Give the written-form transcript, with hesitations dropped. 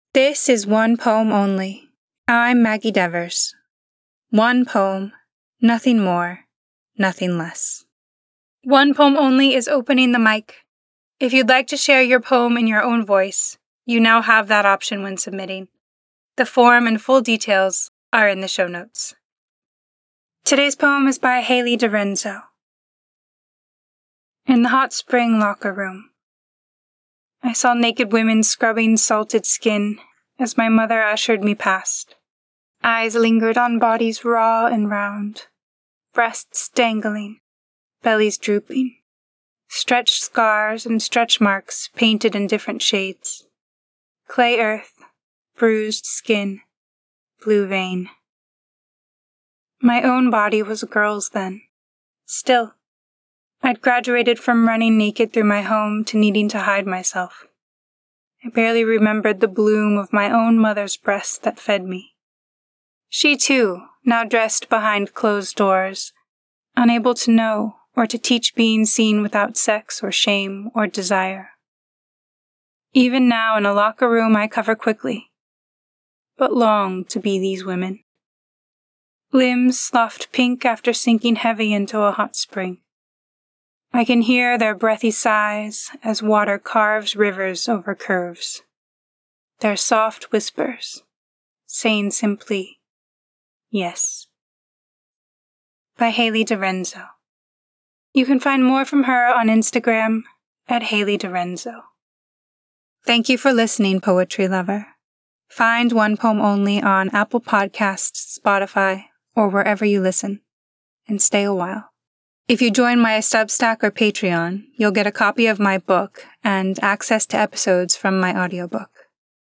This is one poem only. I'm Maggie Devers. One poem, nothing more, nothing less. One poem only is opening the mic. If you'd like to share your poem in your own voice, you now have that option when submitting. The form and full details are in the show notes. Today's poem is by Haley DeRenzo. In the hot spring locker room, I saw naked women scrubbing salted skin as my mother ushered me past. Eyes lingered on bodies raw and round, breasts dangling, bellies drooping, stretched scars and stretch marks painted in different shades. Clay earth, bruised skin, blue vein. My own body was a girl's then. Still, I'd graduated from running naked through my home to needing to hide myself. I barely remembered the bloom of my own mother's breast that fed me. She too, now dressed behind closed doors, unable to know or to teach being seen without sex or shame or desire. Even now in a locker room I cover quickly, but long to be these women. Limbs sloughed pink after sinking heavy into a hot spring. I can hear their breathy sighs as water carves rivers over curves. Their soft whispers, saying simply, yes. By Haley DeRenzo. You can find more from her on Instagram at Haley DeRenzo. Thank you for listening, poetry lover. Find One Poem Only on Apple Podcasts, Spotify, or wherever you listen, and stay a while. If you join my Substack or Patreon, you'll get a copy of my book and access to episodes from my audiobook.